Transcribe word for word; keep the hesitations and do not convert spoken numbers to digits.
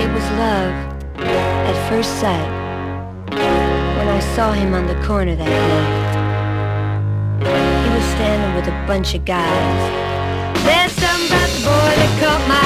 It was love at first sight when I saw him on the corner that night. He was standing with a bunch of guys. There's something about the boy that caught my